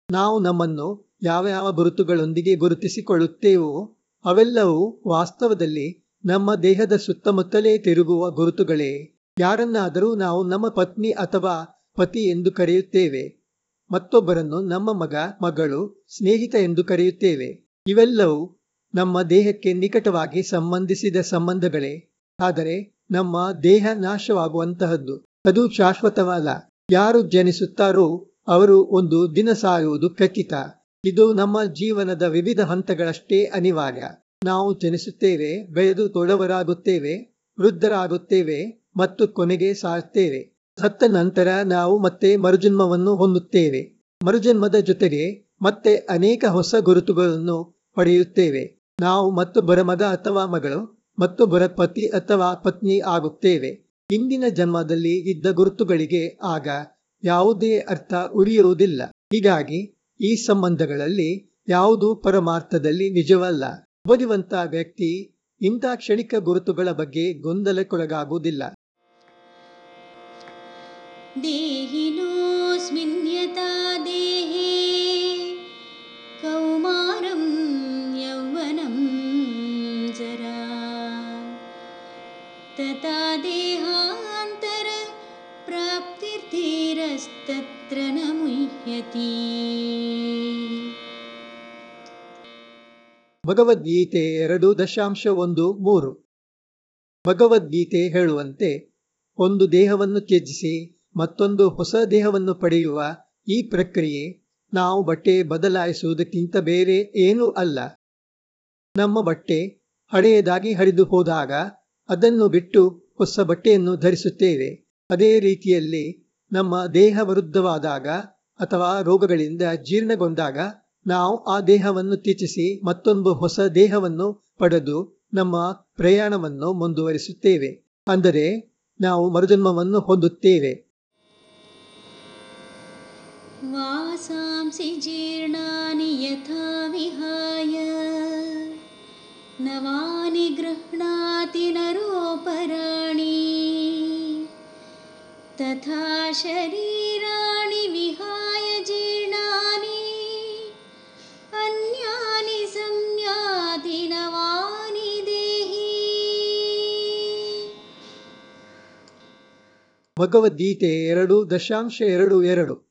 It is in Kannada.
ನಾವು ನಮ್ಮನ್ನು ಯಾವ ಯಾವ ಗುರುತುಗಳೊಂದಿಗೆ ಗುರುತಿಸಿಕೊಳ್ಳುತ್ತೇವೋ ಅವೆಲ್ಲವೂ ವಾಸ್ತವದಲ್ಲಿ ನಮ್ಮ ದೇಹದ ಸುತ್ತಮುತ್ತಲೇ ತಿರುಗುವ ಗುರುತುಗಳೇ. ಯಾರನ್ನಾದರೂ ನಾವು ನಮ್ಮ ಪತ್ನಿ ಅಥವಾ ಪತಿ ಎಂದು ಕರೆಯುತ್ತೇವೆ. ಮತ್ತೊಬ್ಬರನ್ನು ನಮ್ಮ ಮಗ, ಮಗಳು, ಸ್ನೇಹಿತ ಎಂದು ಕರೆಯುತ್ತೇವೆ. ಇವೆಲ್ಲವೂ ನಮ್ಮ ದೇಹಕ್ಕೆ ನಿಕಟವಾಗಿ ಸಂಬಂಧಿಸಿದ ಸಂಬಂಧಗಳೇ. ಆದರೆ ನಮ್ಮ ದೇಹ ನಾಶವಾಗುವಂತಹದ್ದು, ಅದು ಶಾಶ್ವತವಲ್ಲ. ಯಾರು ಜನಿಸುತ್ತಾರೋ ಅವರು ಒಂದು ದಿನ ಸಾಯುವುದು ಖಚಿತ. ಇದು ನಮ್ಮ ಜೀವನದ ವಿವಿಧ ಹಂತಗಳಷ್ಟೇ ಅನಿವಾರ್ಯ. ನಾವು ಜನಿಸುತ್ತೇವೆ, ಬೆಳೆದು ದೊಡ್ಡವರಾಗುತ್ತೇವೆ, ವೃದ್ಧರಾಗುತ್ತೇವೆ ಮತ್ತು ಕೊನೆಗೆ ಸಾಯುತ್ತೇವೆ. ಸತ್ತ ನಂತರ ನಾವು ಮತ್ತೆ ಮರುಜನ್ಮವನ್ನು ಹೊಂದುತ್ತೇವೆ. ಮರುಜನ್ಮದ ಜೊತೆಗೆ ಮತ್ತೆ ಅನೇಕ ಹೊಸ ಗುರುತುಗಳನ್ನು ಪಡೆಯುತ್ತೇವೆ. ನಾವು ಮತ್ತೊಬ್ಬರ ಮಗ ಅಥವಾ ಮಗಳು, ಮತ್ತೊಬ್ಬರ ಪತಿ ಅಥವಾ ಪತ್ನಿ ಆಗುತ್ತೇವೆ. ಹಿಂದಿನ ಜನ್ಮದಲ್ಲಿ ಇದ್ದ ಗುರುತುಗಳಿಗೆ ಆಗ ಯಾವುದೇ ಅರ್ಥ ಉಳಿಯುವುದಿಲ್ಲ. ಹೀಗಾಗಿ ಈ ಸಂಬಂಧಗಳಲ್ಲಿ ಯಾವುದೂ ಪರಮಾರ್ಥದಲ್ಲಿ ನಿಜವಲ್ಲ. ಬುದ್ಧಿವಂತ ವ್ಯಕ್ತಿ ಇಂಥ ಕ್ಷಣಿಕ ಗುರುತುಗಳ ಬಗ್ಗೆ ಗೊಂದಲಕ್ಕೊಳಗಾಗುವುದಿಲ್ಲ. ದೇಹಿನೋಸ್ಮಿನ್ ಯಥಾ ದೇಹೇ ಕೌಮಾರಂ ಯೌವನಂ ಜರಾ ತಥಾ ದೇಹಾಂತರ ಪ್ರಾಪ್ತಿರ್ಧೀರಸ್ತತ್ರ ನ ಮುಹ್ಯತಿ. ಭಗವದ್ಗೀತೆ 2.13. ಭಗವದ್ಗೀತೆ ಹೇಳುವಂತೆ ಒಂದು ದೇಹವನ್ನು ತ್ಯಜಿಸಿ ಮತ್ತೊಂದು ಹೊಸ ದೇಹವನ್ನು ಪಡೆಯುವ ಈ ಪ್ರಕ್ರಿಯೆ ನಾವು ಬಟ್ಟೆ ಬದಲಾಯಿಸುವುದಕ್ಕಿಂತ ಬೇರೆ ಏನೂ ಅಲ್ಲ. ನಮ್ಮ ಬಟ್ಟೆ ಹಳೆಯದಾಗಿ ಹರಿದು ಹೋದಾಗ ಅದನ್ನು ಬಿಟ್ಟು ಹೊಸ ಬಟ್ಟೆಯನ್ನು ಧರಿಸುತ್ತೇವೆ. ಅದೇ ರೀತಿಯಲ್ಲಿ ನಮ್ಮ ದೇಹ ವೃದ್ಧವಾದಾಗ ಅಥವಾ ರೋಗಗಳಿಂದ ಜೀರ್ಣಗೊಂಡಾಗ ನಾವು ಆ ದೇಹವನ್ನು ತ್ಯಜಿಸಿ ಮತ್ತೊಂದು ಹೊಸ ದೇಹವನ್ನು ಪಡೆದು ನಮ್ಮ ಪ್ರಯಾಣವನ್ನು ಮುಂದುವರಿಸುತ್ತೇವೆ. ಅಂದರೆ ನಾವು ಮರುಜನ್ಮವನ್ನು ಹೊಂದುತ್ತೇವೆ. ವಾಸಾಂಸಿ ಜೀರ್ಣಾನಿ ಯಥಾ ವಿಹಾಯ ನವಾನಿ ಗೃಹ್ಣಾತಿ ನರೋಪರಾಣಿ ತಥಾ ಶರೀರಾಣಿ ವಿಹಾಯ ಜೀರ್ಣಾನಿ ಅನ್ಯಾನಿ ಸಂಯಾತಿ ನವಾನಿ ದೇಹಿ. ಭಗವದ್ಗೀತೆ 2.22.